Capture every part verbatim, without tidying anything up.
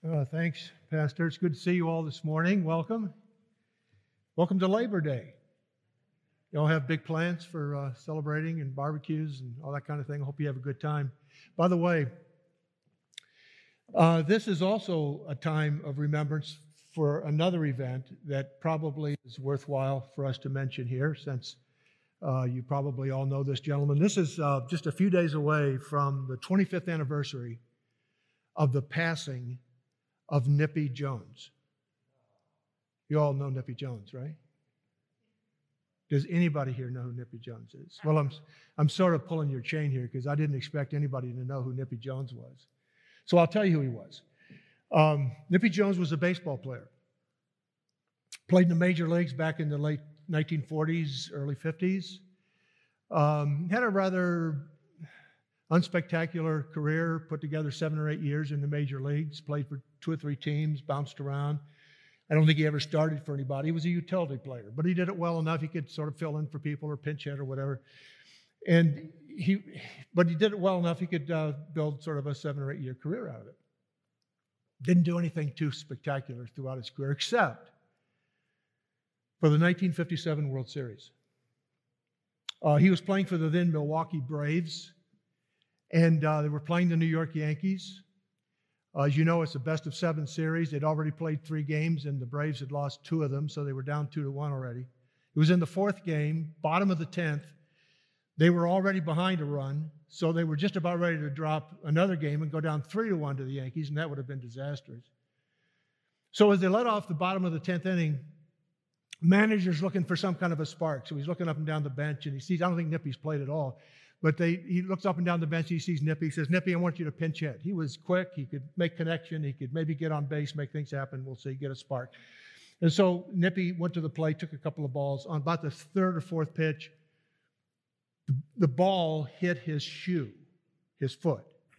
Uh, thanks, Pastor. It's good to see you all this morning. Welcome. Welcome to Labor Day. You all have big plans for uh, celebrating and barbecues and all that kind of thing. I hope you have a good time. By the way, uh, this is also a time of remembrance for another event that probably is worthwhile for us to mention here, since uh, you probably all know this gentleman. This is uh, just a few days away from the twenty-fifth anniversary of the passing of Nippy Jones. You all know Nippy Jones, right? Does anybody here know who Nippy Jones is? Well, I'm I'm sort of pulling your chain here because I didn't expect anybody to know who Nippy Jones was. So I'll tell you who he was. Um, Nippy Jones was a baseball player. Played in the major leagues back in the late nineteen forties, early fifties. Um, had a rather unspectacular career, put together seven or eight years in the major leagues, played for two or three teams, bounced around. I don't think he ever started for anybody. He was a utility player, but he did it well enough. He could sort of fill in for people or pinch hit or whatever. And he, but he did it well enough. He could uh, build sort of a seven or eight year career out of it. Didn't do anything too spectacular throughout his career, except for the nineteen fifty-seven World Series. Uh, he was playing for the then Milwaukee Braves, and uh, they were playing the New York Yankees. Uh, as you know, it's a best of seven series. They'd already played three games, and the Braves had lost two of them, so they were down two to one already. It was in the fourth game, bottom of the tenth. They were already behind a run, so they were just about ready to drop another game and go down three to one to the Yankees, and that would have been disastrous. So as they let off the bottom of the tenth inning, manager's looking for some kind of a spark. So he's looking up and down the bench, and he sees, I don't think Nippy's played at all, but they, he looks up and down the bench, he sees Nippy, he says, Nippy, I want you to pinch hit. He was quick, he could make connection, he could maybe get on base, make things happen, we'll see, get a spark. And so Nippy went to the plate, took a couple of balls. On about the third or fourth pitch, the, the ball hit his shoe, his foot.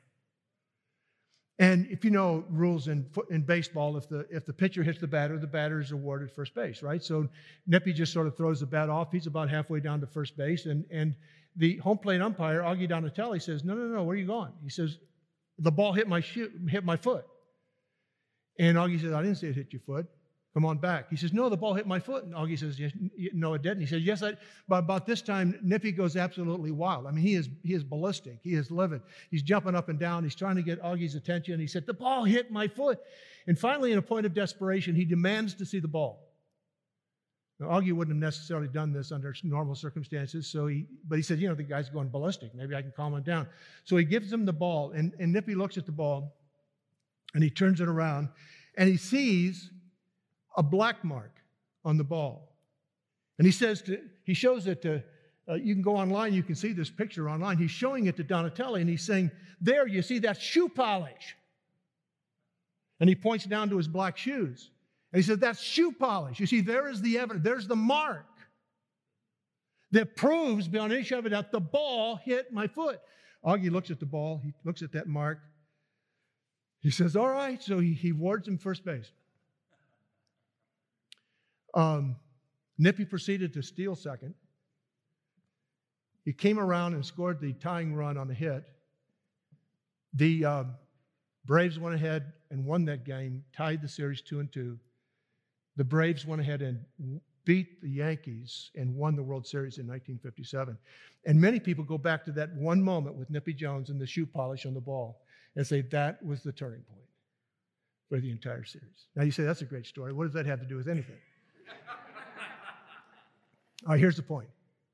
And if you know rules in in baseball, if the if the pitcher hits the batter, the batter is awarded first base, right? So Nippy just sort of throws the bat off. He's about halfway down to first base, and and the home plate umpire, Augie Donatelli, says, "No, no, no, where are you going?" He says, "The ball hit my shoe, hit my foot." And Augie says, "I didn't say it hit your foot. Come on back." He says, "No, the ball hit my foot." And Augie says, yes, "No, it didn't." He says, "Yes, I." But about this time, Nippy goes absolutely wild. I mean, he is he is ballistic. He is livid. He's jumping up and down. He's trying to get Augie's attention. He said, "The ball hit my foot." And finally, in a point of desperation, he demands to see the ball. Now, Augie wouldn't have necessarily done this under normal circumstances, so he, but he said, "You know, the guy's going ballistic. Maybe I can calm him down." So he gives him the ball, and, and Nippy looks at the ball, and he turns it around, and he sees a black mark on the ball. And he says, to, he shows it to, uh, you can go online, you can see this picture online. He's showing it to Donatelli, and he's saying, "There, you see, that's shoe polish." And he points down to his black shoes. And he says, "That's shoe polish. You see, there is the evidence, there's the mark that proves beyond any shadow of a doubt the ball hit my foot." Augie looks at the ball, he looks at that mark. He says, "All right," so he, he wards him first base. Um, Nippy proceeded to steal second. He came around and scored the tying run on the hit. The uh, Braves went ahead and won that game, tied the series two and two. The Braves went ahead and beat the Yankees and won the World Series in nineteen fifty-seven. And many people go back to that one moment with Nippy Jones and the shoe polish on the ball and say that was the turning point for the entire series. Now you say, that's a great story. What does that have to do with anything? All right, here's the point.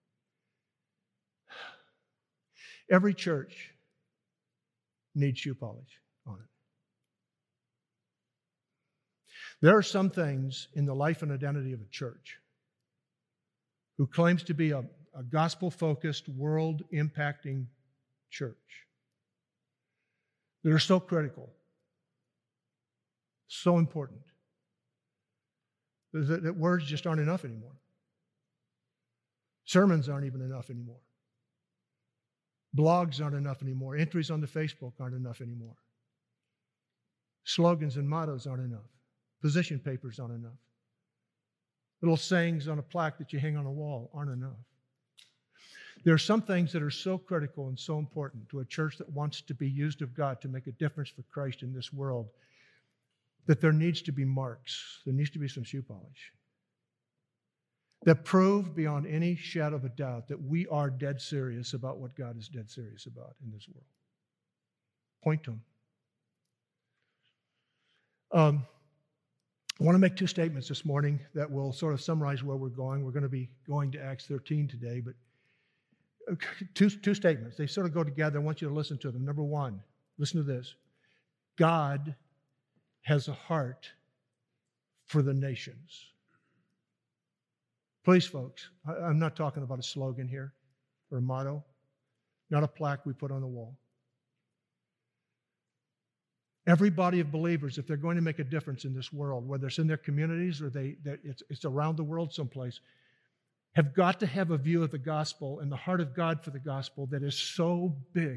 Every church needs shoe polish on it. There are some things in the life and identity of a church who claims to be a, a gospel-focused, world-impacting church that are so critical, so important, that, that words just aren't enough anymore. Sermons aren't even enough anymore. Blogs aren't enough anymore. Entries on the Facebook aren't enough anymore. Slogans and mottos aren't enough. Position papers aren't enough. Little sayings on a plaque that you hang on a wall aren't enough. There are some things that are so critical and so important to a church that wants to be used of God to make a difference for Christ in this world that there needs to be marks. There needs to be some shoe polish that prove beyond any shadow of a doubt that we are dead serious about what God is dead serious about in this world. Point to them. Um, I want to make two statements this morning that will sort of summarize where we're going. We're going to be going to Acts thirteen today, but two, two statements. They sort of go together. I want you to listen to them. Number one, listen to this. God has a heart for the nations. Please, folks, I, I'm not talking about a slogan here or a motto, not a plaque we put on the wall. Every body of believers, if they're going to make a difference in this world, whether it's in their communities or they, it's, it's around the world someplace, have got to have a view of the gospel and the heart of God for the gospel that is so big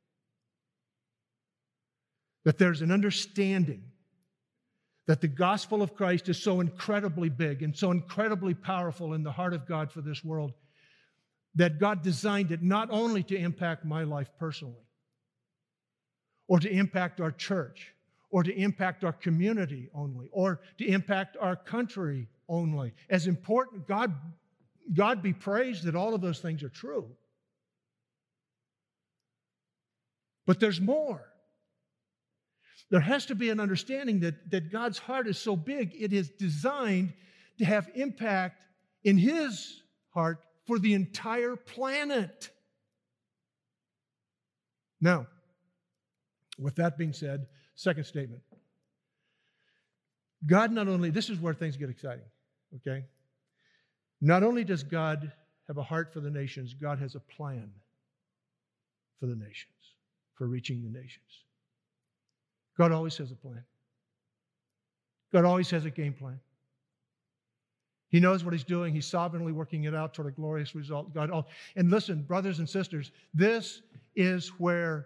that there's an understanding that the gospel of Christ is so incredibly big and so incredibly powerful in the heart of God for this world that God designed it not only to impact my life personally, or to impact our church, or to impact our community only, or to impact our country only. As important, God, God be praised that all of those things are true. But there's more. There has to be an understanding that, that God's heart is so big, it is designed to have impact in His heart for the entire planet. Now, with that being said, second statement. God not only, this is where things get exciting, okay? Not only does God have a heart for the nations, God has a plan for the nations, for reaching the nations. God always has a plan. God always has a game plan. He knows what He's doing. He's sovereignly working it out toward a glorious result. God, oh, and listen, brothers and sisters, this is where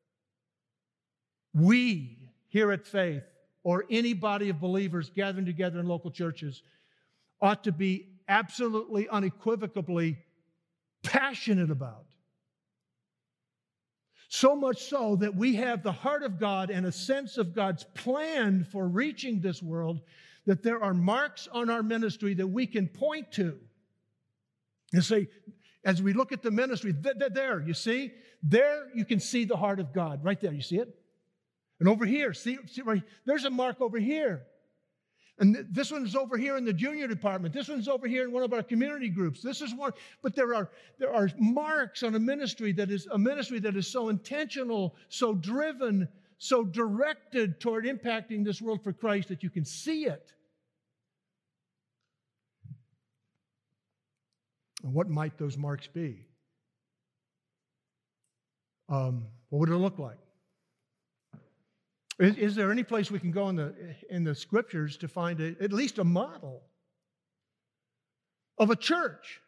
we here at Faith, or any body of believers gathering together in local churches, ought to be absolutely, unequivocally passionate about. So much so that we have the heart of God and a sense of God's plan for reaching this world, that there are marks on our ministry that we can point to and say, as we look at the ministry, there, you see? There you can see the heart of God. Right there, you see it? And over here, see, see right, there's a mark over here. And th- this one's over here in the junior department. This one's over here in one of our community groups. This is one, but there are there are marks on a ministry that is a ministry that is so intentional, so driven, so directed toward impacting this world for Christ that you can see it. And what might those marks be? Um, what would it look like? Is, is there any place we can go in the, in the Scriptures to find a, at least a model of a church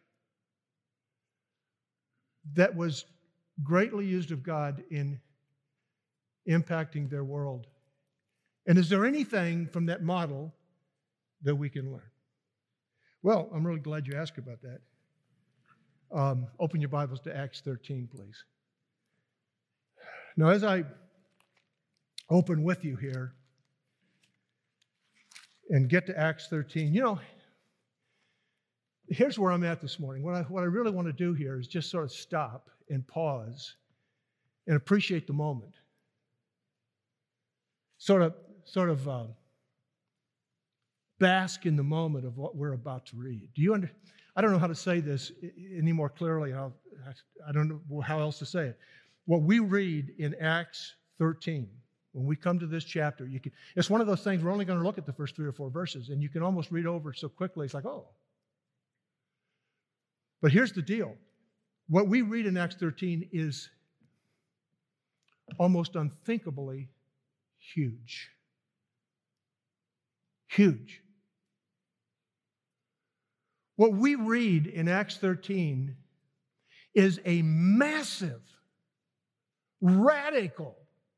that was greatly used of God in impacting their world? And is there anything from that model that we can learn? Well, I'm really glad you asked about that. Um, open your Bibles to Acts thirteen, please. Now, as I open with you here and get to Acts thirteen. You know, here's where I'm at this morning. What I, what I really want to do here is just sort of stop and pause and appreciate the moment. Sort of, sort of uh, bask in the moment of what we're about to read. Do you under, I don't know how to say this any more clearly. How, I don't know how else to say it. What we read in Acts thirteen, when we come to this chapter, you can, it's one of those things, we're only going to look at the first three or four verses, and you can almost read over it so quickly, it's like, oh. But here's the deal. What we read in Acts thirteen is almost unthinkably huge. Huge. What we read in Acts thirteen is a massive, radical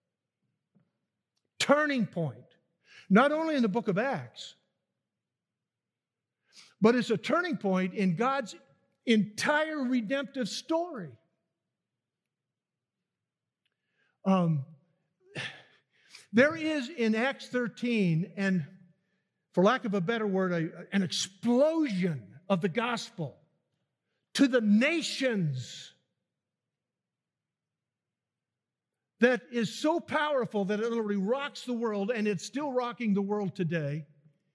turning point, not only in the book of Acts, but it's a turning point in God's entire redemptive story. Um, There is in Acts thirteen, and for lack of a better word, a, an explosion of the gospel to the nations that is so powerful that it literally rocks the world, and it's still rocking the world today.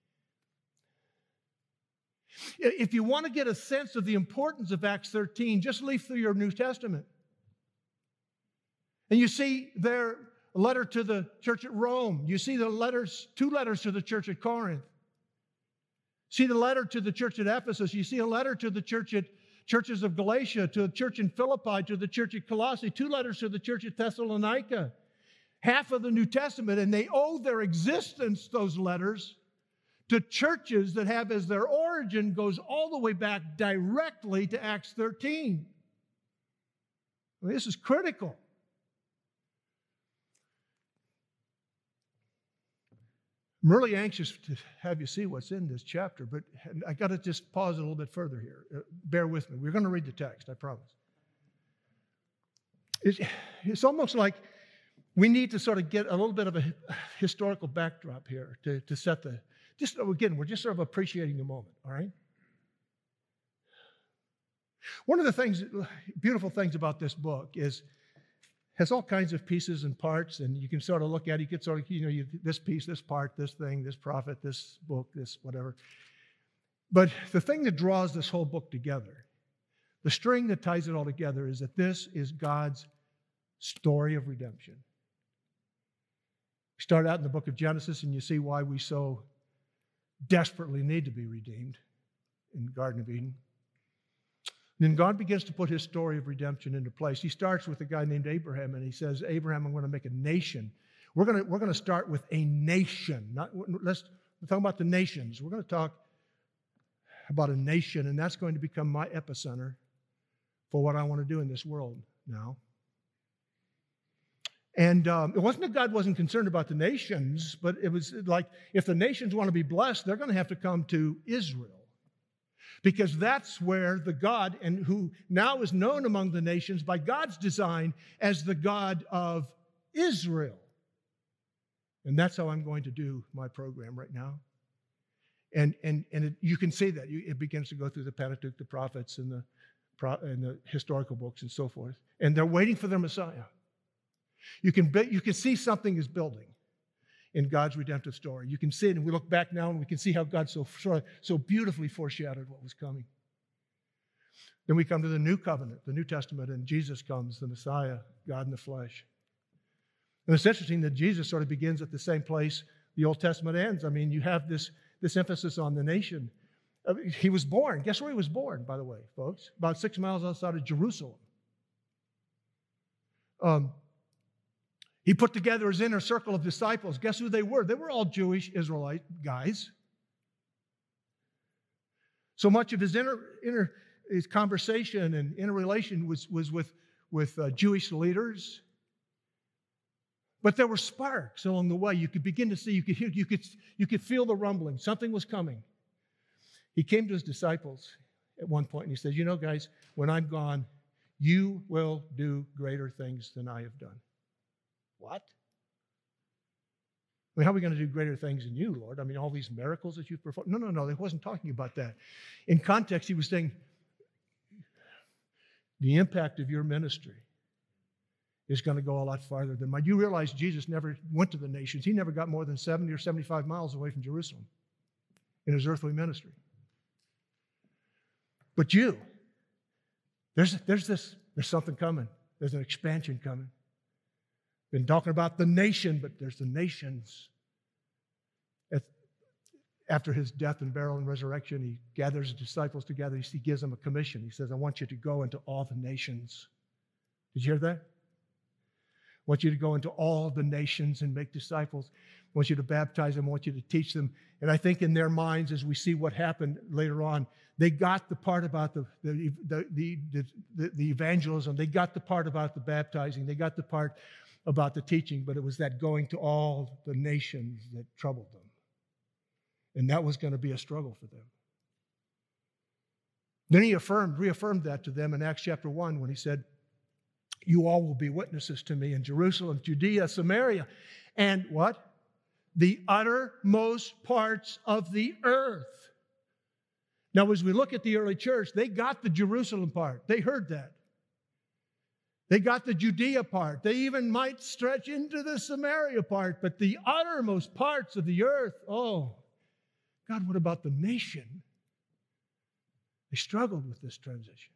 If you want to get a sense of the importance of Acts thirteen, just leaf through your New Testament. And you see there a letter to the church at Rome. You see the letters, two letters to the church at Corinth. See the letter to the church at Ephesus. You see a letter to the church at churches of Galatia, to the church in Philippi, to the church at Colossae, two letters to the church at Thessalonica. Half of the New Testament, and they owe their existence, those letters, to churches that have as their origin goes all the way back directly to Acts thirteen. I mean, this is critical. I'm really anxious to have you see what's in this chapter, but I got to just pause a little bit further here. Uh, bear with me. We're going to read the text, I promise. It's, it's almost like we need to sort of get a little bit of a historical backdrop here to, to set the, just again, we're just sort of appreciating the moment, all right? One of the things, beautiful things about this book is has all kinds of pieces and parts, and you can sort of look at it, you can sort of, you know, you, this piece, this part, this thing, this prophet, this book, this whatever. But the thing that draws this whole book together, the string that ties it all together, is that this is God's story of redemption. We start out in the book of Genesis, and you see why we so desperately need to be redeemed in the Garden of Eden. Then God begins to put his story of redemption into place. He starts with a guy named Abraham, and he says, Abraham, I'm going to make a nation. We're going to, we're going to start with a nation. Not, let's we're talking about the nations. We're going to talk about a nation, and that's going to become my epicenter for what I want to do in this world now. And um, it wasn't that God wasn't concerned about the nations, but it was like if the nations want to be blessed, they're going to have to come to Israel. Because that's where the God, and who now is known among the nations by God's design as the God of Israel. And that's how I'm going to do my program right now. And, and, and it, you can see that. It begins to go through the Pentateuch, the prophets, and the, and the historical books and so forth. And they're waiting for their Messiah. You can, be, you can see something is building in God's redemptive story. You can see it, and we look back now and we can see how God so, so beautifully foreshadowed what was coming. Then we come to the New Covenant, the New Testament, and Jesus comes, the Messiah, God in the flesh. And it's interesting that Jesus sort of begins at the same place the Old Testament ends. I mean, you have this, this emphasis on the nation. He was born. Guess where he was born, by the way, folks? About six miles outside of Jerusalem. Um, He put together his inner circle of disciples. Guess who they were? They were all Jewish Israelite guys. So much of his inner, inner his conversation and inner relation was, was with, with uh, Jewish leaders. But there were sparks along the way. You could begin to see, you could hear, you could, you could feel the rumbling. Something was coming. He came to his disciples at one point and he said, you know, guys, when I'm gone, you will do greater things than I have done. What? I mean, how are we going to do greater things than you, Lord? I mean, all these miracles that you've performed? No, no, no. He wasn't talking about that. In context, he was saying the impact of your ministry is going to go a lot farther than mine. You realize Jesus never went to the nations. He never got more than seventy or seventy-five miles away from Jerusalem in his earthly ministry. But you, there's, there's this, there's something coming. There's an expansion coming. Been talking about the nation, but there's the nations. After his death and burial and resurrection, he gathers his disciples together. He gives them a commission. He says, I want you to go into all the nations. Did you hear that? I want you to go into all the nations and make disciples. I want you to baptize them. I want you to teach them. And I think in their minds, as we see what happened later on, they got the part about the, the, the, the, the, the evangelism. They got the part about the baptizing. They got the part about the teaching, but it was that going to all the nations that troubled them. And that was going to be a struggle for them. Then he affirmed, reaffirmed that to them in Acts chapter one when he said, you all will be witnesses to me in Jerusalem, Judea, Samaria, and what? The uttermost parts of the earth. Now, as we look at the early church, they got the Jerusalem part. They heard that. They got the Judea part. They even might stretch into the Samaria part, but the uttermost parts of the earth, oh, God, what about the nation? They struggled with this transition.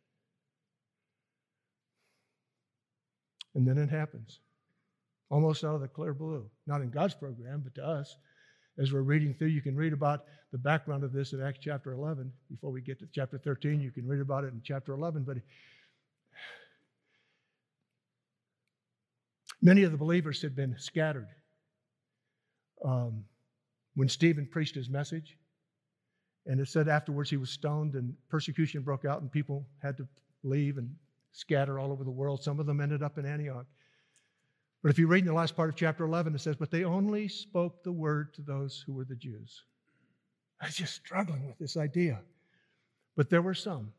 And then it happens. Almost out of the clear blue. Not in God's program, but to us. As we're reading through, you can read about the background of this in Acts chapter eleven. Before we get to chapter thirteen, you can read about it in chapter eleven. But many of the believers had been scattered. Um, when Stephen preached his message, and it said afterwards he was stoned and persecution broke out and people had to leave and scatter all over the world. Some of them ended up in Antioch. But if you read in the last part of chapter eleven, it says, but they only spoke the word to those who were the Jews. I was just struggling with this idea. But there were some,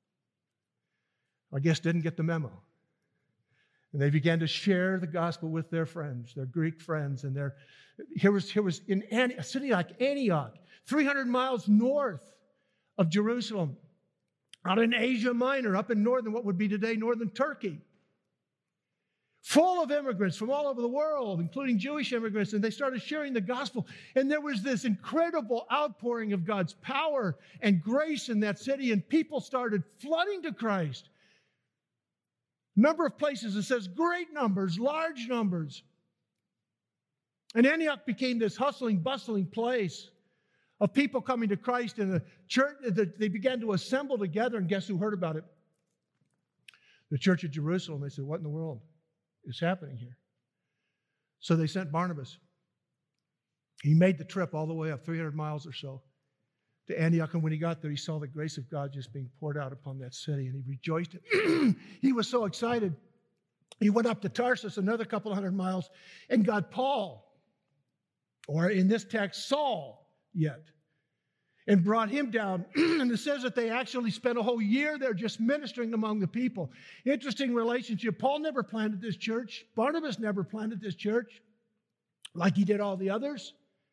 I guess, didn't get the memo. And they began to share the gospel with their friends, their Greek friends. And their, here was, here was in Antioch, a city like Antioch, three hundred miles north of Jerusalem, out in Asia Minor, up in northern, what would be today northern Turkey. Full of immigrants from all over the world, including Jewish immigrants, and they started sharing the gospel. And there was this incredible outpouring of God's power and grace in that city, and people started flooding to Christ. Number of places, it says great numbers, large numbers. And Antioch became this hustling, bustling place of people coming to Christ, and the church, they began to assemble together, and guess who heard about it? The church of Jerusalem. They said, what in the world is happening here? So they sent Barnabas. He made the trip all the way up, three hundred miles or so, to Antioch. And when he got there, he saw the grace of God just being poured out upon that city, and he rejoiced. He was so excited. He went up to Tarsus, another couple hundred miles, and got Paul, or in this text, Saul, yet, and brought him down. And it says that they actually spent a whole year there just ministering among the people. Interesting relationship. Paul never planted this church. Barnabas never planted this church like he did all the others.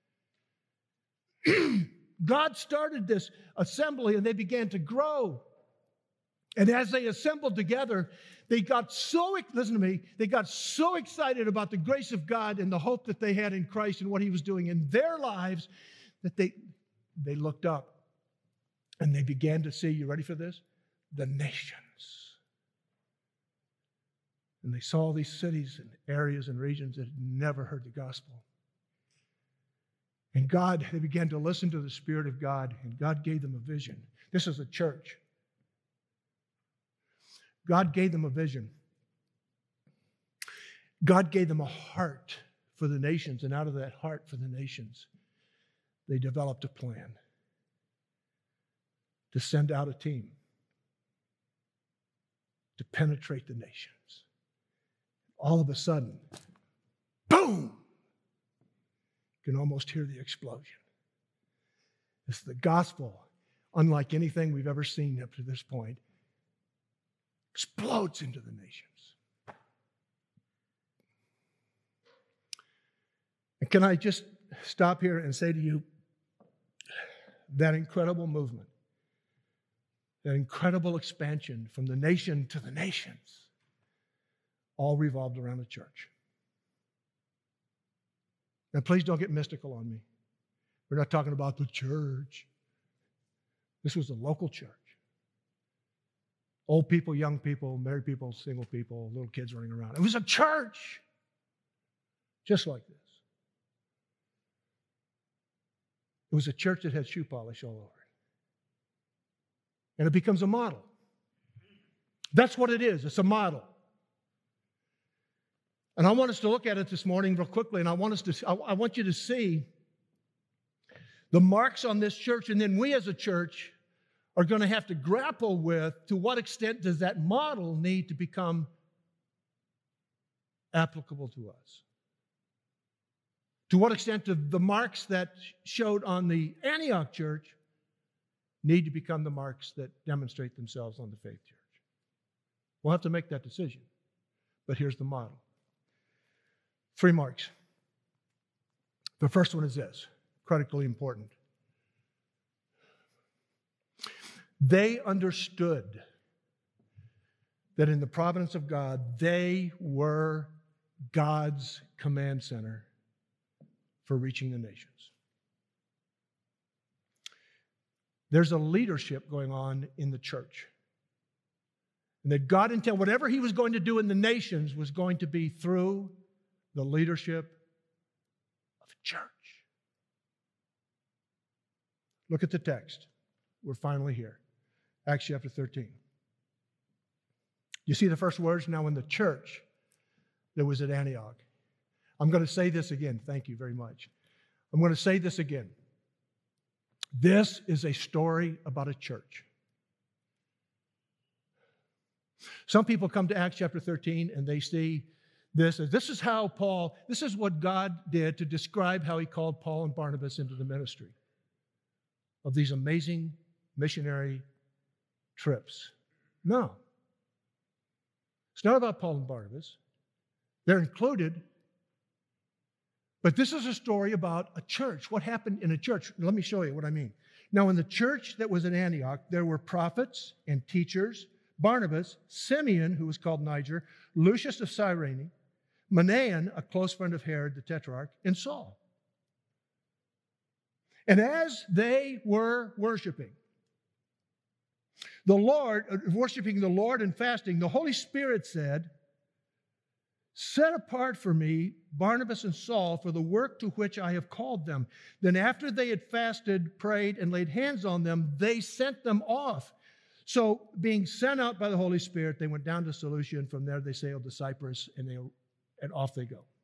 God started this assembly and they began to grow. And as they assembled together, they got so, listen to me, they got so excited about the grace of God and the hope that they had in Christ and what he was doing in their lives that they, they looked up and they began to see, you ready for this? The nations. And they saw these cities and areas and regions that had never heard the gospel. And God, they began to listen to the Spirit of God, and God gave them a vision. This is a church. God gave them a vision. God gave them a heart for the nations, and out of that heart for the nations, they developed a plan to send out a team to penetrate the nations. All of a sudden, boom! You can almost hear the explosion. It's the gospel, unlike anything we've ever seen up to this point, explodes into the nations. And can I just stop here and say to you, that incredible movement, that incredible expansion from the nation to the nations, all revolved around the church. Now, please don't get mystical on me. We're not talking about the church. This was a local church. Old people, young people, married people, single people, little kids running around. It was a church, just like this. It was a church that had shoe polish all over it. And it becomes a model. That's what it is. It's a model. And I want us to look at it this morning real quickly, and I want us to, I want you to see the marks on this church, and then we as a church are going to have to grapple with to what extent does that model need to become applicable to us? To what extent do the marks that showed on the Antioch church need to become the marks that demonstrate themselves on the Faith Church? We'll have to make that decision. But here's the model. Three marks. The first one is this, critically important. They understood that in the providence of God, they were God's command center for reaching the nations. There's a leadership going on in the church. And that God intended whatever he was going to do in the nations was going to be through the leadership of a church. Look at the text. We're finally here. Acts chapter thirteen. You see the first words? Now in the church that was at Antioch. I'm going to say this again. Thank you very much. I'm going to say this again. This is a story about a church. Some people come to Acts chapter thirteen and they see this as this is how Paul, this is what God did to describe how he called Paul and Barnabas into the ministry of these amazing missionary trips. No. It's not about Paul and Barnabas. They're included. But this is a story about a church. What happened in a church? Let me show you what I mean. Now, in the church that was in Antioch, there were prophets and teachers, Barnabas, Simeon, who was called Niger, Lucius of Cyrene, Manaen, a close friend of Herod the Tetrarch, and Saul. And as they were worshiping the Lord, worshiping the Lord and fasting, the Holy Spirit said, "Set apart for me Barnabas and Saul for the work to which I have called them." Then after they had fasted, prayed, and laid hands on them, they sent them off. So being sent out by the Holy Spirit, they went down to Seleucia, and from there they sailed to Cyprus, and, they, and off they go.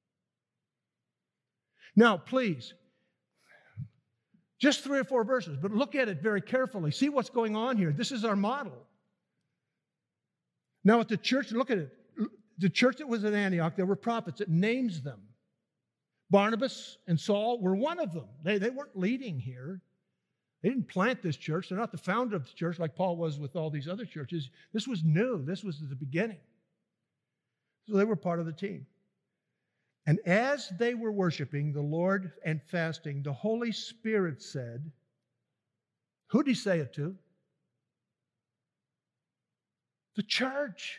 Now, please, just three or four verses, but look at it very carefully. See what's going on here. This is our model. Now at the church, look at it. The church that was at Antioch, there were prophets. It names them. Barnabas and Saul were one of them. They, they weren't leading here. They didn't plant this church. They're not the founder of the church like Paul was with all these other churches. This was new. This was the beginning. So they were part of the team. And as they were worshiping the Lord and fasting, the Holy Spirit said, who did he say it to? The church.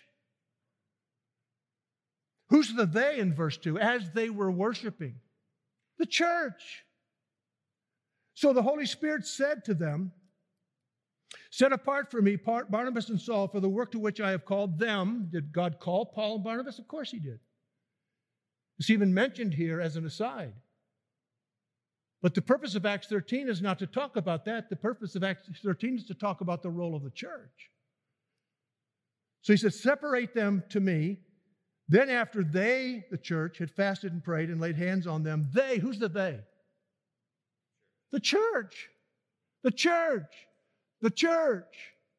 Who's the they in verse two? As they were worshiping. The church. So the Holy Spirit said to them, "Set apart for me Barnabas and Saul for the work to which I have called them." Did God call Paul and Barnabas? Of course he did. It's even mentioned here as an aside. But the purpose of Acts thirteen is not to talk about that. The purpose of Acts thirteen is to talk about the role of the church. So he said, "Separate them to me." Then after they, the church, had fasted and prayed and laid hands on them, they, who's the they? The church. The church. The church.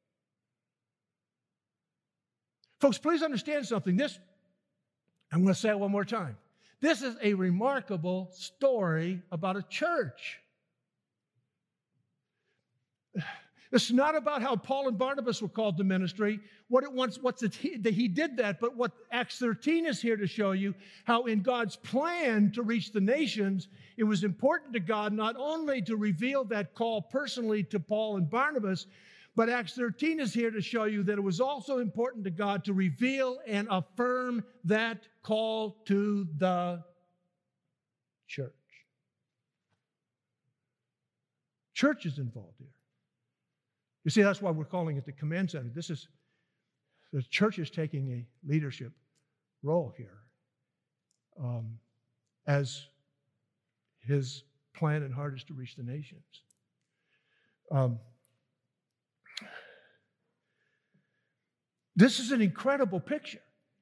Folks, please understand something. This, I'm going to say it one more time. This is a remarkable story about a church. It's not about how Paul and Barnabas were called to ministry. What it wants, what's it, he, that he did that, but what Acts thirteen is here to show you, how in God's plan to reach the nations, it was important to God not only to reveal that call personally to Paul and Barnabas, but Acts thirteen is here to show you that it was also important to God to reveal and affirm that call to the church. Church is involved here. You see, that's why we're calling it the command center. This is, the church is taking a leadership role here um, as his plan and heart is to reach the nations. Um, this is an incredible picture.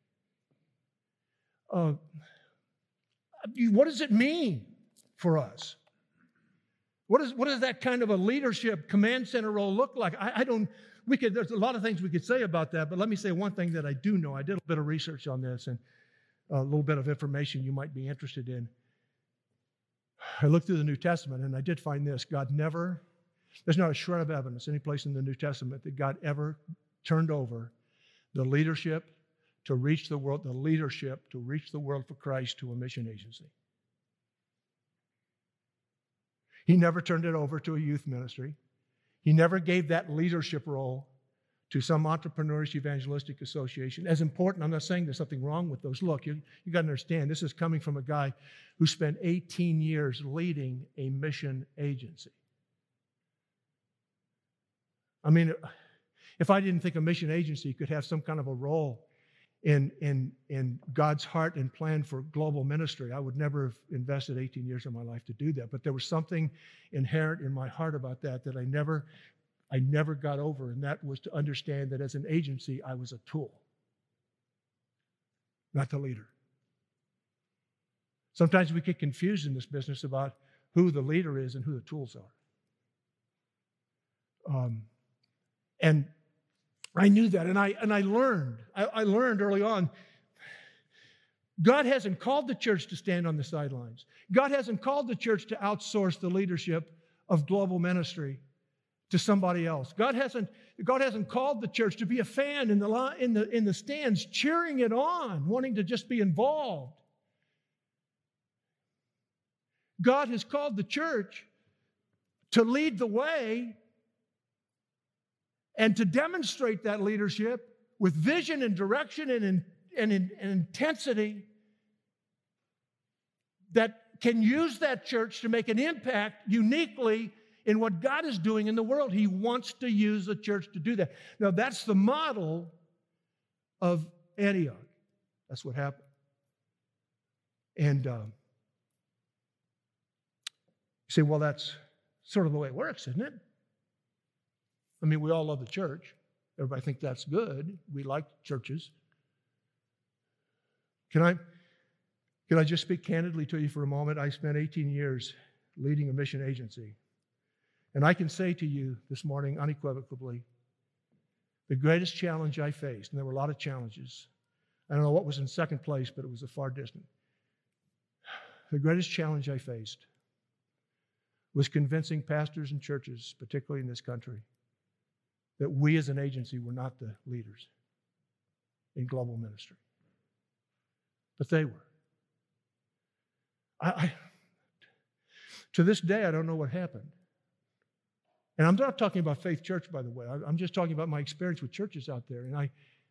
Uh, what does it mean for us? What, is, what does that kind of a leadership command center role look like? I, I don't, we could, there's a lot of things we could say about that, but let me say one thing that I do know. I did a bit of research on this and a little bit of information you might be interested in. I looked through the New Testament and I did find this. God never, there's not a shred of evidence any place in the New Testament that God ever turned over the leadership to reach the world, the leadership to reach the world for Christ to a mission agency. He never turned it over to a youth ministry. He never gave that leadership role to some entrepreneurish evangelistic association. As important, I'm not saying there's something wrong with those. Look, you, you got to understand, this is coming from a guy who spent eighteen years leading a mission agency. I mean, if I didn't think a mission agency could have some kind of a role in, in, in God's heart and plan for global ministry, I would never have invested eighteen years of my life to do that. But there was something inherent in my heart about that that I never, I never got over, and that was to understand that as an agency, I was a tool, not the leader. Sometimes we get confused in this business about who the leader is and who the tools are. Um, and I knew that, and I and I learned. I, I learned early on, God hasn't called the church to stand on the sidelines. God hasn't called the church to outsource the leadership of global ministry to somebody else. God hasn't, God hasn't called the church to be a fan in the, in the, in the stands, cheering it on, wanting to just be involved. God has called the church to lead the way and to demonstrate that leadership with vision and direction and, and, and, and intensity that can use that church to make an impact uniquely in what God is doing in the world. He wants to use the church to do that. Now, that's the model of Antioch. That's what happened. And um, you say, well, that's sort of the way it works, isn't it? I mean, we all love the church. Everybody thinks that's good. We like churches. Can I, can I just speak candidly to you for a moment? I spent eighteen years leading a mission agency. And I can say to you this morning unequivocally, the greatest challenge I faced, and there were a lot of challenges. I don't know what was in second place, but it was a far distant. The greatest challenge I faced was convincing pastors and churches, particularly in this country, that we as an agency were not the leaders in global ministry. But they were. I, I, to this day, I don't know what happened. And I'm not talking about Faith Church, by the way. I, I'm just talking about my experience with churches out there. And I,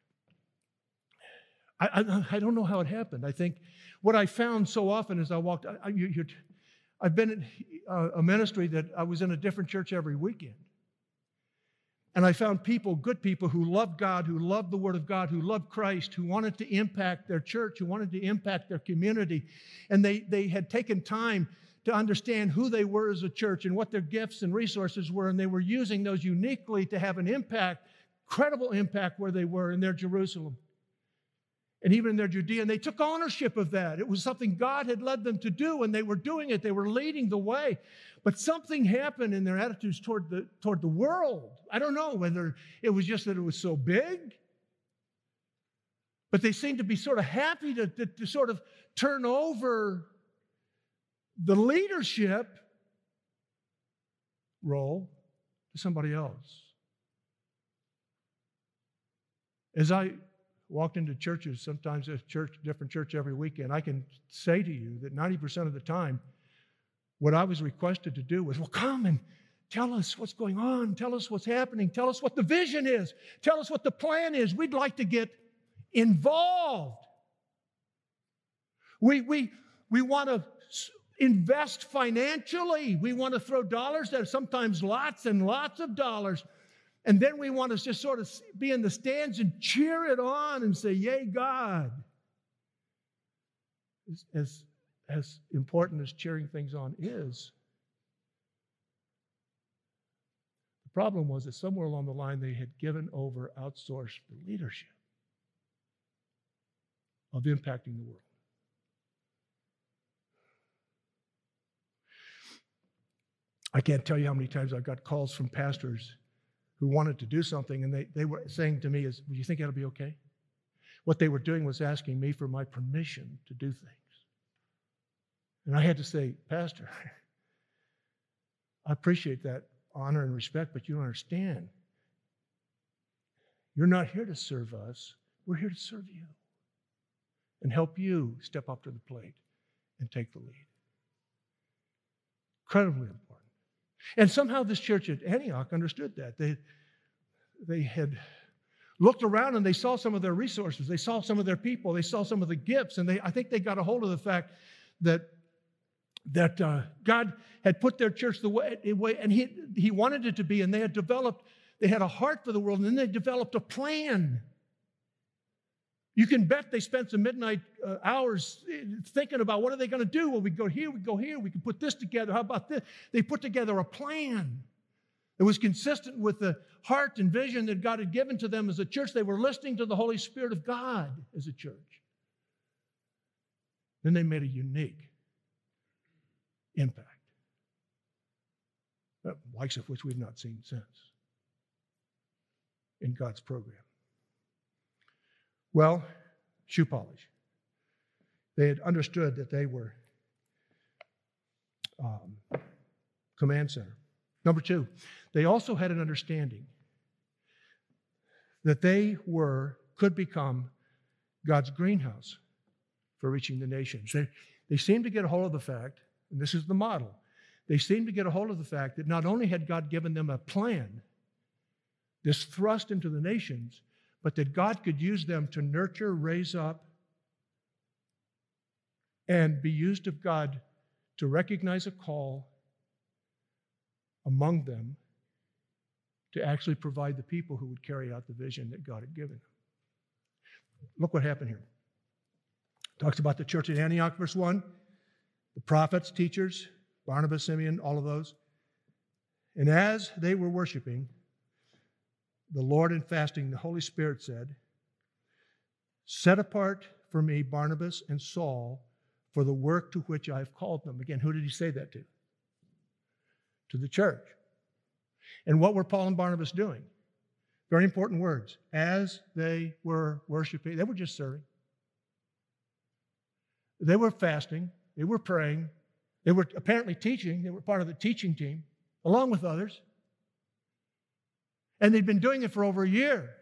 I, I, I don't know how it happened. I think what I found so often as I walked, I, I, you, you're, I've been in a, a ministry that I was in a different church every weekend. And I found people, good people, who loved God, who loved the Word of God, who loved Christ, who wanted to impact their church, who wanted to impact their community. And they, they had taken time to understand who they were as a church and what their gifts and resources were, and they were using those uniquely to have an impact, credible impact where they were in their Jerusalem and even in their Judea. And they took ownership of that. It was something God had led them to do, and they were doing it. They were leading the way. But something happened in their attitudes toward the, toward the world. I don't know whether it was just that it was so big, but they seemed to be sort of happy to, to, to sort of turn over the leadership role to somebody else. As I walked into churches, sometimes a church, different church every weekend, I can say to you that ninety percent of the time, what I was requested to do was, well, come and tell us what's going on. Tell us what's happening. Tell us what the vision is. Tell us what the plan is. We'd like to get involved. We, we, we want to invest financially. We want to throw dollars there, sometimes lots and lots of dollars. And then we want to just sort of be in the stands and cheer it on and say, yay, God. As, as, as important as cheering things on is, the problem was that somewhere along the line they had given over, outsourced the leadership of impacting the world. I can't tell you how many times I got calls from pastors who wanted to do something, and they, they were saying to me, "Is, do you think that'll be okay?" What they were doing was asking me for my permission to do things. And I had to say, "Pastor, I appreciate that honor and respect, but you don't understand. You're not here to serve us. We're here to serve you and help you step up to the plate and take the lead." Incredibly important. And somehow this church at Antioch understood that. They, they had looked around and they saw some of their resources. They saw some of their people. They saw some of the gifts. And they, I think they got a hold of the fact that, that uh, God had put their church the way, way and he, he wanted it to be. And they had developed, they had a heart for the world. And then they developed a plan. You can bet they spent some midnight uh, hours thinking about what are they going to do? Well, we go here, we go here, we can put this together. How about this? They put together a plan. It was consistent with the heart and vision that God had given to them as a church. They were listening to the Holy Spirit of God as a church. Then they made a unique impact, the likes of which we've not seen since in God's program. Well, shoe polish. They had understood that they were um, command center. Number two, they also had an understanding that they were, could become God's greenhouse for reaching the nations. They, they seemed to get a hold of the fact, and this is the model, they seemed to get a hold of the fact that not only had God given them a plan, this thrust into the nations, but that God could use them to nurture, raise up, and be used of God to recognize a call among them to actually provide the people who would carry out the vision that God had given them. Look what happened here. It talks about the church at Antioch, verse one, the prophets, teachers, Barnabas, Simeon, all of those. And as they were worshiping the Lord and fasting, the Holy Spirit said, set apart for me Barnabas and Saul for the work to which I have called them. Again, who did he say that to? To the church. And what were Paul and Barnabas doing? Very important words. As they were worshiping, they were just serving. They were fasting. They were praying. They were apparently teaching. They were part of the teaching team, along with others. And they'd been doing it for over a year.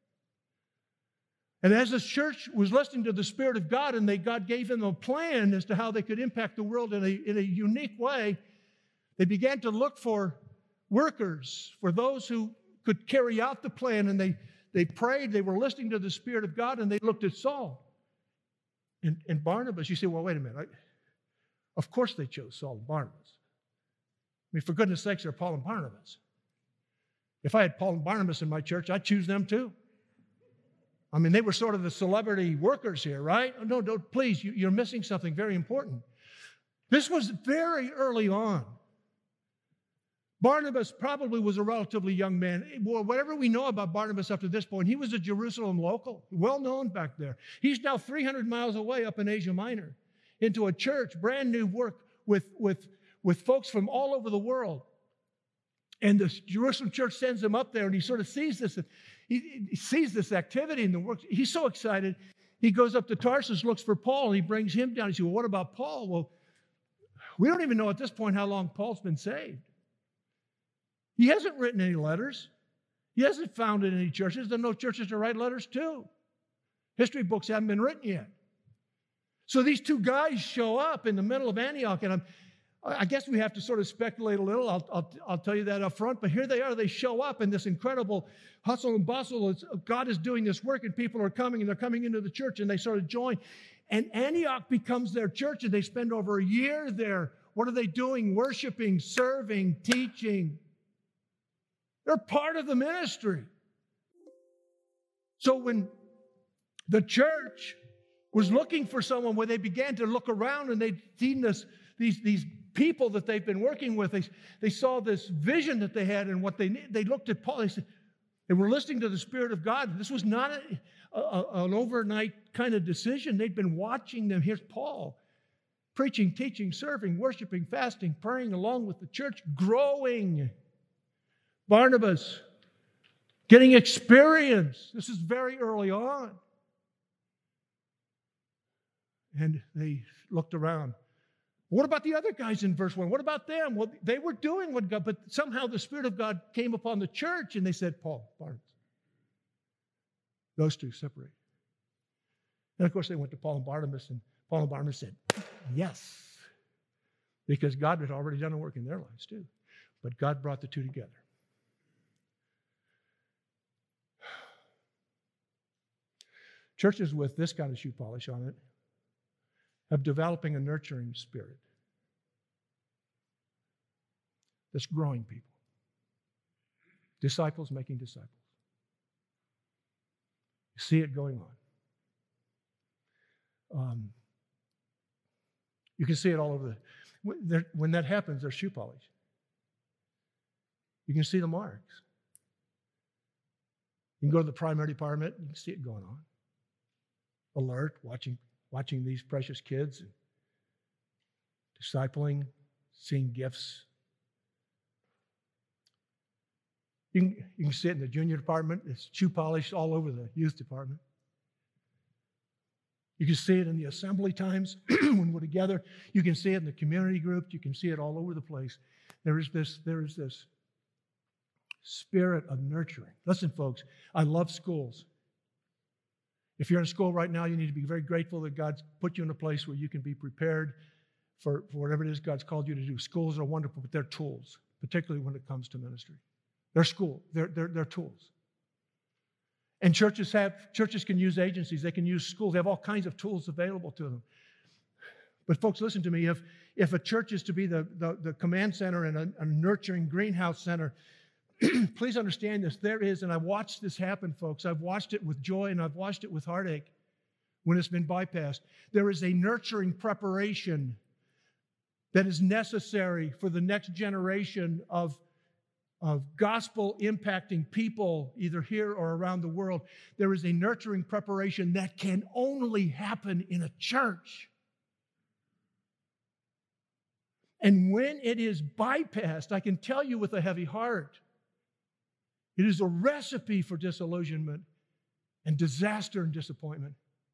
And as this church was listening to the Spirit of God, and they, God gave them a plan as to how they could impact the world in a, in a unique way, they began to look for workers, for those who could carry out the plan. And they, they prayed, they were listening to the Spirit of God, and they looked at Saul and, and Barnabas. You say, well, wait a minute. I, of course they chose Saul and Barnabas. I mean, for goodness sakes, they're Paul and Barnabas. If I had Paul and Barnabas in my church, I'd choose them too. I mean, they were sort of the celebrity workers here, right? No, no, please, you, you're missing something very important. This was very early on. Barnabas probably was a relatively young man. Well, whatever we know about Barnabas up to this point, he was a Jerusalem local, well known back there. He's now three hundred miles away up in Asia Minor into a church, brand new work with, with, with folks from all over the world. And the Jerusalem church sends him up there, and he sort of sees this. He, he sees this activity in the work. He's so excited. He goes up to Tarsus, looks for Paul, and he brings him down. He says, well, what about Paul? Well, we don't even know at this point how long Paul's been saved. He hasn't written any letters. He hasn't founded any churches. There are no churches to write letters to. History books haven't been written yet. So these two guys show up in the middle of Antioch, and I'm I guess we have to sort of speculate a little. I'll, I'll, I'll tell you that up front. But here they are. They show up in this incredible hustle and bustle. It's, God is doing this work, and people are coming, and they're coming into the church, and they sort of join. And Antioch becomes their church, and they spend over a year there. What are they doing? Worshiping, serving, teaching. They're part of the ministry. So when the church was looking for someone, where they began to look around, and they'd seen this, these, these people that they've been working with, they, they saw this vision that they had, and what they they looked at Paul. They said, they were listening to the Spirit of God. This was not a, a, an overnight kind of decision. They'd been watching them. Here's Paul preaching, teaching, serving, worshiping, fasting, praying along with the church, growing. Barnabas getting experience. This is very early on. And they looked around. What about the other guys in verse one? What about them? Well, they were doing what God, but somehow the Spirit of God came upon the church, and they said, Paul, Barnabas. Those two separated. And of course, they went to Paul and Barnabas, and Paul and Barnabas said, yes, because God had already done a work in their lives too. But God brought the two together. Churches with this kind of shoe polish on it have developing a nurturing spirit that's growing people. Disciples making disciples. You see it going on. Um, you can see it all over the... When that happens, there's shoe polish. You can see the marks. You can go to the primary department, you can see it going on. Alert, watching, watching these precious kids, and discipling, seeing gifts. You can, you can see it in the junior department. It's shoe polish all over the youth department. You can see it in the assembly times when we're together. You can see it in the community group. You can see it all over the place. There is this, there is this spirit of nurturing. Listen, folks, I love schools. If you're in school right now, you need to be very grateful that God's put you in a place where you can be prepared for, for whatever it is God's called you to do. Schools are wonderful, but they're tools, particularly when it comes to ministry. They're school. They're, they're, they're tools. And churches have churches can use agencies. They can use schools. They have all kinds of tools available to them. But folks, listen to me. If, if a church is to be the, the, the command center and a, a nurturing greenhouse center, please understand this. There is, and I've watched this happen, folks. I've watched it with joy and I've watched it with heartache when it's been bypassed. There is a nurturing preparation that is necessary for the next generation of, of gospel impacting people, either here or around the world. There is a nurturing preparation that can only happen in a church. And when it is bypassed, I can tell you with a heavy heart, it is a recipe for disillusionment and disaster and disappointment.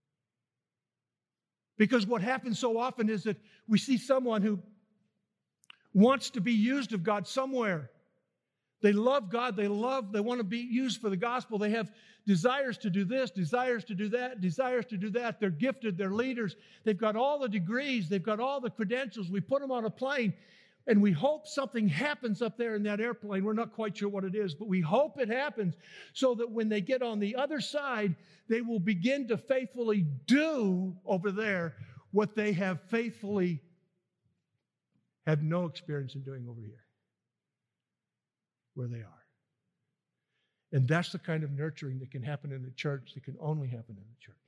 Because what happens so often is that we see someone who wants to be used of God somewhere. They love God. They love, they want to be used for the gospel. They have desires to do this, desires to do that, desires to do that. They're gifted. They're leaders. They've got all the degrees. They've got all the credentials. We put them on a plane. And we hope something happens up there in that airplane. We're not quite sure what it is, but we hope it happens so that when they get on the other side, they will begin to faithfully do over there what they have faithfully had no experience in doing over here, where they are. And that's the kind of nurturing that can happen in the church, that can only happen in the church.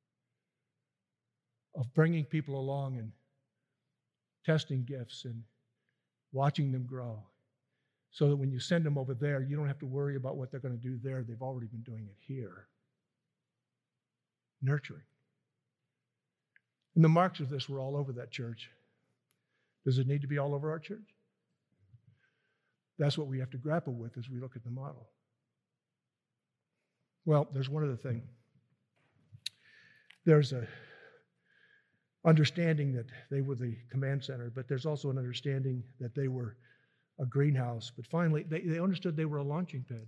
Of bringing people along and testing gifts and watching them grow, so that when you send them over there, you don't have to worry about what they're going to do there. They've already been doing it here. Nurturing. And the marks of this were all over that church. Does it need to be all over our church? That's what we have to grapple with as we look at the model. Well, there's one other thing. There's a understanding that they were the command center, but there's also an understanding that they were a greenhouse. But finally, they, they understood they were a launching pad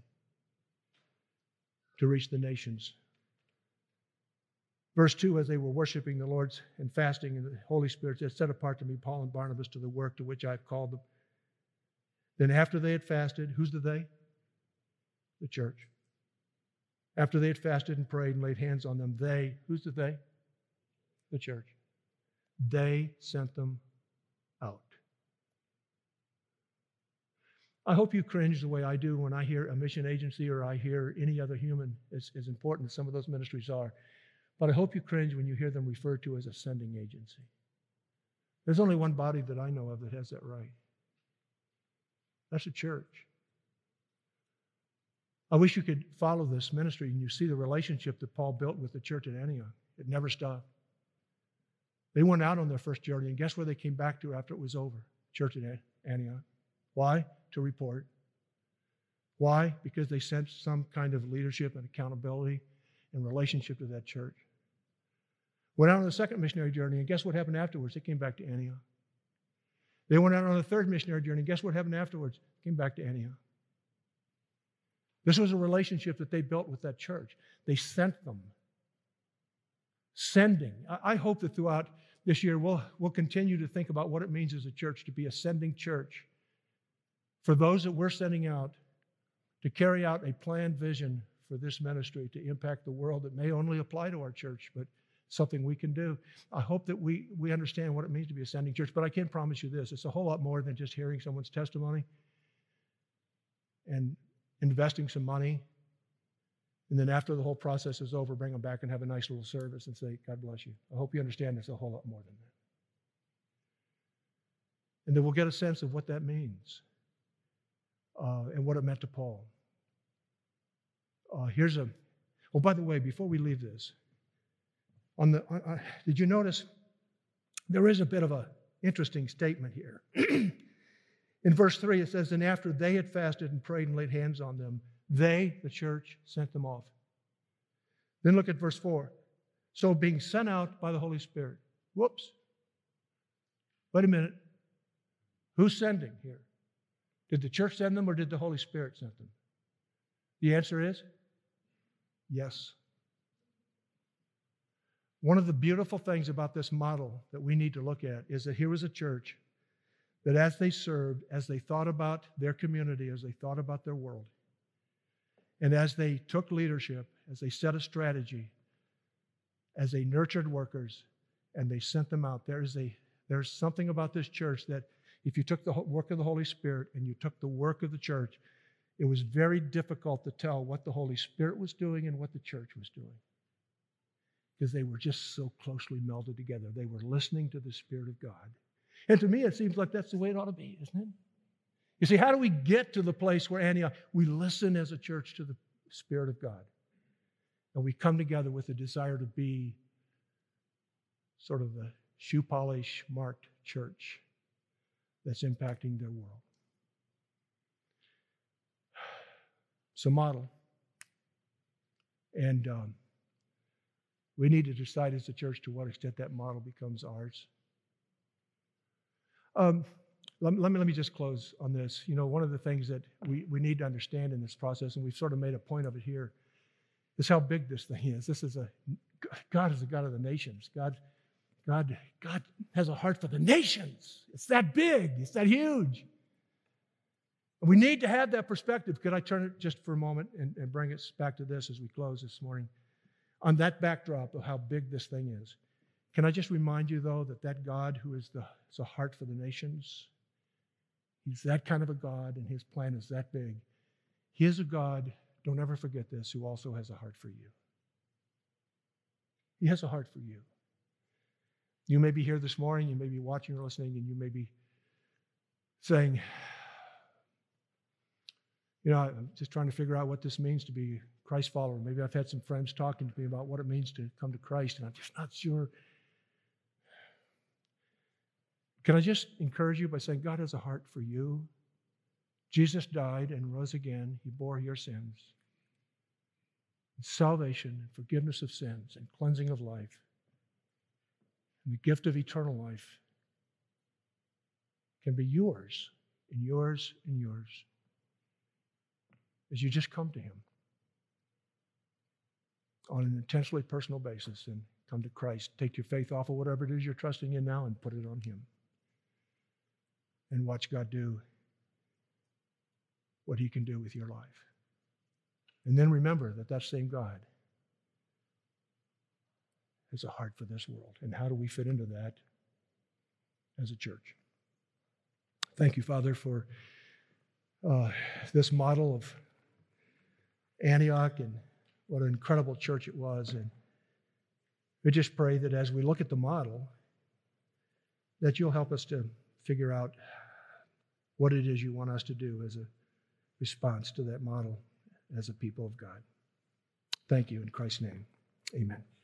to reach the nations. Verse two, as they were worshiping the Lord and fasting, and the Holy Spirit said, set apart to me Paul and Barnabas to the work to which I've called them. Then after they had fasted, who's the they? The church. After they had fasted and prayed and laid hands on them, they, who's the they? The church. They sent them out. I hope you cringe the way I do when I hear a mission agency or I hear any other human, as, as important as some of those ministries are. But I hope you cringe when you hear them referred to as a sending agency. There's only one body that I know of that has that right. That's a church. I wish you could follow this ministry and you see the relationship that Paul built with the church at Antioch. It never stopped. They went out on their first journey, and guess where they came back to after it was over? Church at Antioch. Why? To report. Why? Because they sensed some kind of leadership and accountability and relationship to that church. Went out on the second missionary journey, and guess what happened afterwards? They came back to Antioch. They went out on the third missionary journey, and guess what happened afterwards? Came back to Antioch. This was a relationship that they built with that church. They sent them. Sending. I hope that throughout this year we'll, we'll continue to think about what it means as a church to be a sending church for those that we're sending out to carry out a planned vision for this ministry to impact the world that may only apply to our church, but something we can do. I hope that we, we understand what it means to be a sending church, but I can promise you this, it's a whole lot more than just hearing someone's testimony and investing some money, and then after the whole process is over, bring them back and have a nice little service and say, God bless you. I hope you understand it's a whole lot more than that. And then we'll get a sense of what that means uh, and what it meant to Paul. Uh, here's a, oh, by the way, before we leave this, on the, uh, did you notice there is a bit of an interesting statement here. In verse three, it says, and after they had fasted and prayed and laid hands on them, they, the church, sent them off. Then look at verse four. So being sent out by the Holy Spirit. Whoops. Wait a minute. Who's sending here? Did the church send them or did the Holy Spirit send them? The answer is yes. One of the beautiful things about this model that we need to look at is that here was a church that as they served, as they thought about their community, as they thought about their world, and as they took leadership, as they set a strategy, as they nurtured workers, and they sent them out, there is a, there's something about this church that if you took the work of the Holy Spirit and you took the work of the church, it was very difficult to tell what the Holy Spirit was doing and what the church was doing, because they were just so closely melded together. They were listening to the Spirit of God. And to me, it seems like that's the way it ought to be, isn't it? You see, how do we get to the place where Antioch, we listen as a church to the Spirit of God, and we come together with a desire to be sort of the shoe polish marked church that's impacting their world. It's a model. And um, we need to decide as a church to what extent that model becomes ours. Um, let, let, me, let me just close on this. You know, one of the things that we, we need to understand in this process, and we've sort of made a point of it here, is how big this thing is. This is a, God is a God of the nations. God, God, God has a heart for the nations. It's that big. It's that huge. And we need to have that perspective. Could I turn it just for a moment and, and bring us back to this as we close this morning? On that backdrop of how big this thing is, can I just remind you, though, that that God who is the is a heart for the nations, he's that kind of a God, and his plan is that big. He is a God, don't ever forget this, who also has a heart for you. He has a heart for you. You may be here this morning, you may be watching or listening, and you may be saying, you know, I'm just trying to figure out what this means to be a Christ follower. Maybe I've had some friends talking to me about what it means to come to Christ, and I'm just not sure. Can I just encourage you by saying God has a heart for you? Jesus died and rose again. He bore your sins. Salvation and forgiveness of sins and cleansing of life and the gift of eternal life can be yours and yours and yours as you just come to him on an intentionally personal basis and come to Christ. Take your faith off of whatever it is you're trusting in now and put it on him. And watch God do what he can do with your life. And then remember that that same God has a heart for this world. And how do we fit into that as a church? Thank you, Father, for uh, this model of Antioch and what an incredible church it was. And we just pray that as we look at the model, that you'll help us to figure out what it is you want us to do as a response to that model as a people of God. Thank you in Christ's name. Amen.